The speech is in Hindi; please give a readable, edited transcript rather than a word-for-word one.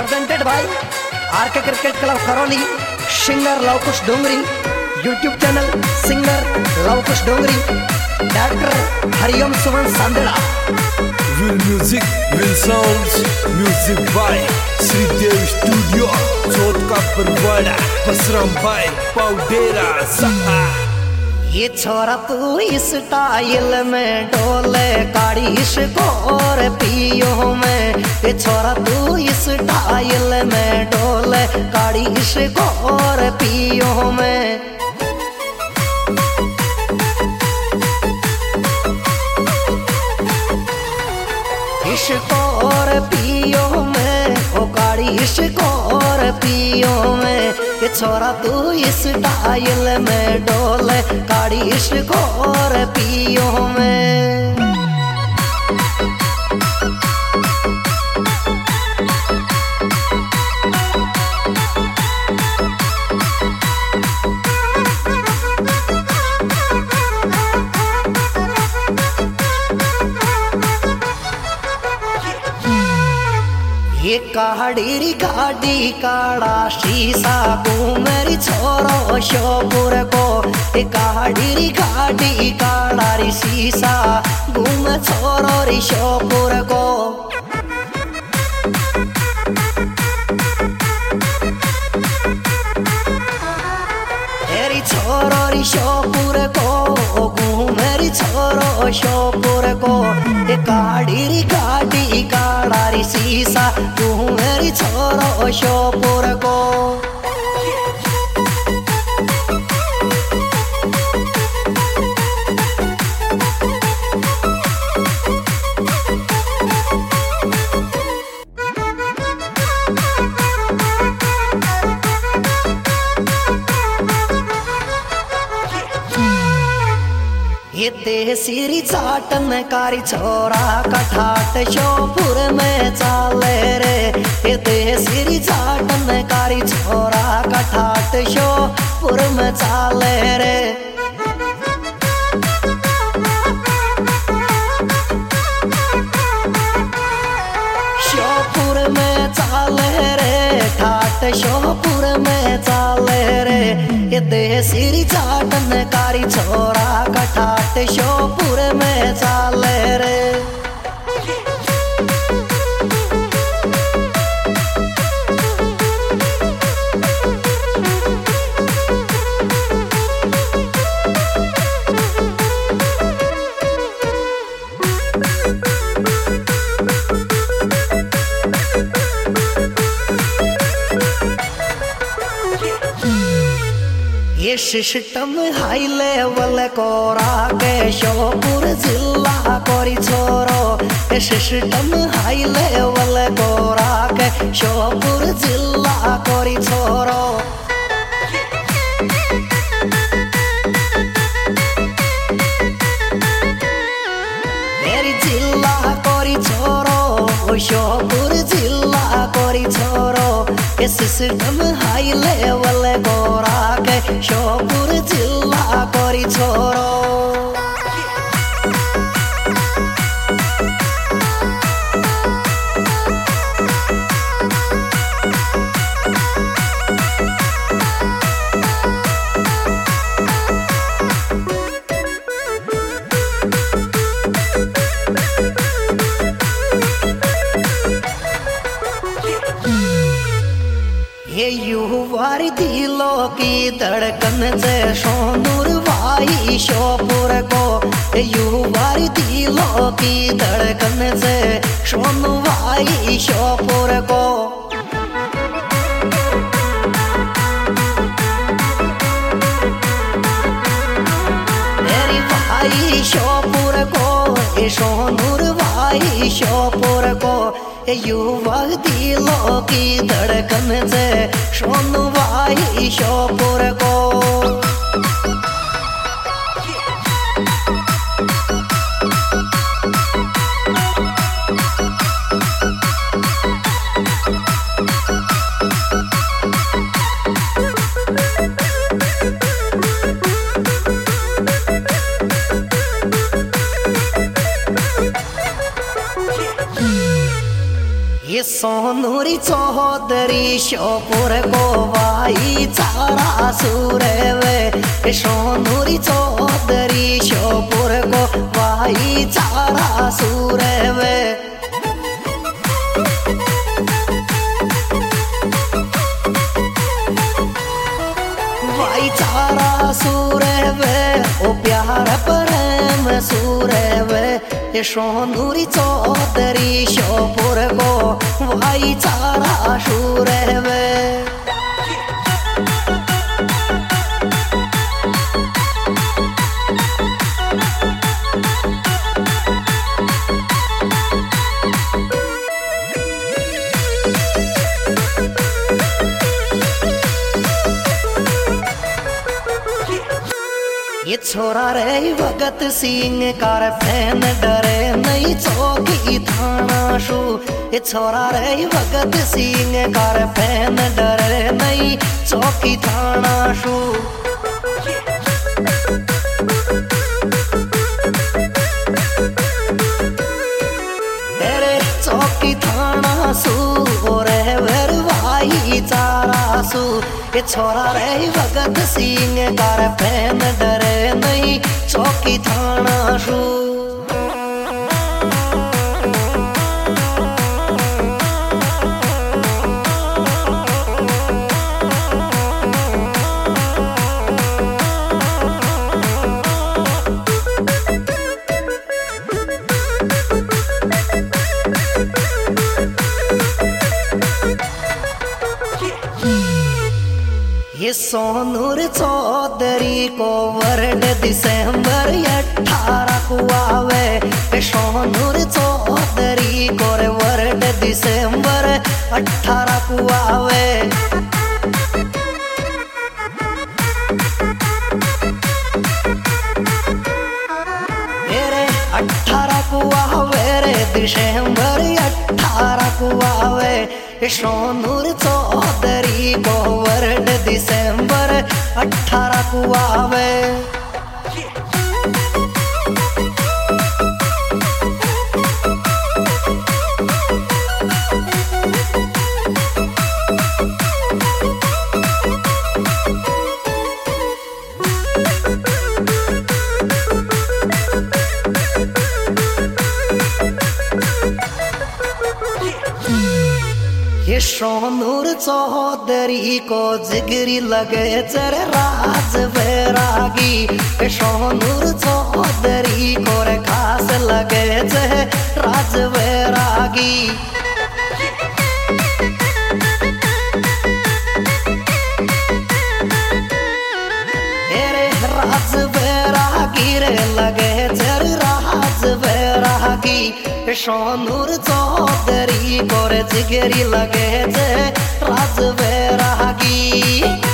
presented by RK Cricket Club Karoli, singer Lavkush Dongri, YouTube channel singer Lavkush Dongri, director Hariom Suman Sandela. Will music, will sounds, music by Sri Dev Studio, Chotka Parwada, Pasram Bhai, Paudera, Saha. ये छोरा तू इस स्टाइल में डोले काड़ी इसको और पियो में। ये छोरा तू इस स्टाइल में डोले काड़ी इसको और पियो में। इसको और पियो में ओ काड़ी इसको और पियो में। ये छोरा तू इस स्टाइल में डोले काड़ी इसको और पियो में। ये काड़ी गाड़ी काड़ा शीशा घूमेरी छोरो शोपुर को। ये काड़ी गाड़ी काड़ा री शीशा घूम छोरो री शोपुर को। तेरी छोरो री शोपुर को घूमेरी छोरो शोपुर को। ये काड़ी गाड़ी काड़ा री शीशा घूमेरी छोरो शोपुर को। ये देसी चाटन कारी छोरा कठाट शोपुर में चाले रे। ये देसी चाटन कारी छोरा कठाट शोपुर में चाले रे। शोपुर में चाले रे ठाट शोपुर में चाले रे। ये देसी चाटन कारी छोरा कठाट शोपुर में चाले रे। ये सिस्टम हाई लेवल को राके शोपुर जिला कोरी छोरो। ये सिस्टम हाई लेवल को राके शोपुर जिला कोरी छोरो। मेरी जिला कोरी छोरो शोपुर जिला कोरी छोरो। ये सिस्टम हाई लेवल को राके शोपुर जिला कोरी छोरो। ये युवारी दिलों की धड़कन से सोनूर भाई शोपुर को। ये युवारी दिलों की धड़कन से सोनू भाई शोपुर को। मेरी भाई शोपुर को ये सोनूर भाई शोपुर को। ये युवा दिलों की धड़कन से सोनू भाई शोपुर को। सोनूरी चौधरी श्योपुर को भाई चारा सूरे वे सोनूरी चौधरी श्योपुर को भाई चारा सूरे वे भाईचारा सूरे वे ओ प्यार प्रेम सूरे वे सोनूरी चौधरी श्योपुर को भाईचारा सूरे वे ये छोरा रे भगत सिंह कार फैन डरे नहीं चौकी थाना शू ये छोरा रे भगत सिंह कार फैन डरे नहीं चौकी थाना शू तेरे चौकी थाना सू और वेर भाई चारा सू ये छोरा रे भगत सिंह कार फैन डरे नहीं चौकी थाना शू ये सोनूर चौधरी को वर्ड दिसंबर 18 को आवे सोनूर चौधरी को वर्ड दिसंबर 18 को आवे मेरे 18 को आवे रे दिसंबर 18 को आवे सोनूर चौधरी को वर्ड दिसंबर 18 को आवे ये सोनूर चौधरी को जिगरी लगे चर राज बैरागी ये सोनूर चौधरी को रे खास लगे चर राज बैरागी तेरे राज बैरागी रे लगे चर राज बैरागी सोनूर चौधरी को रे जिगरी लगे जे राज बैरागी